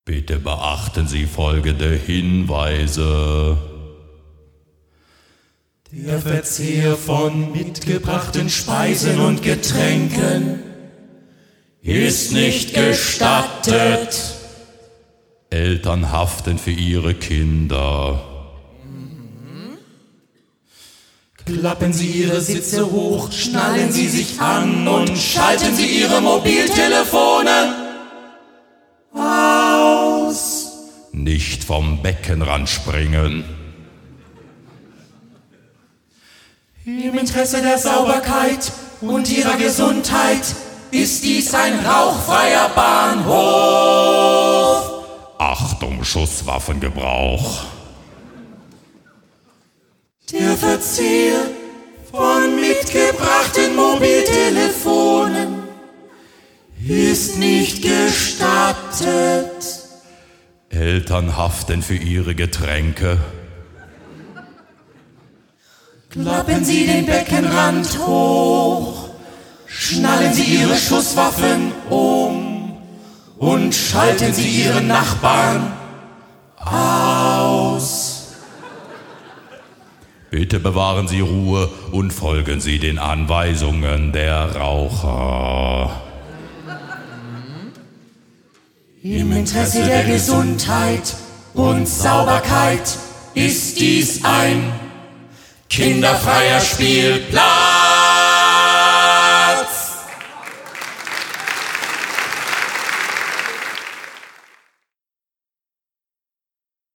Bitte beachten Sie folgende Hinweise. Der Verzehr von mitgebrachten Speisen und Getränken ist nicht gestattet. Eltern haften für ihre Kinder. Klappen Sie Ihre Sitze hoch, schnallen Sie sich an und schalten Sie Ihre Mobiltelefone aus. Nicht vom Beckenrand springen. Im Interesse der Sauberkeit und Ihrer Gesundheit ist dies ein rauchfreier Bahnhof. Achtung, Schusswaffengebrauch. Der Verzehr von mitgebrachten Mobiltelefonen ist nicht gestattet. Eltern haften für ihre Getränke. Klappen Sie den Beckenrand hoch, schnallen Sie Ihre Schusswaffen um und schalten Sie Ihren Nachbarn aus. Bitte bewahren Sie Ruhe und folgen Sie den Anweisungen der Raucher. Im Interesse der Gesundheit und Sauberkeit ist dies ein kinderfreier Spielplatz.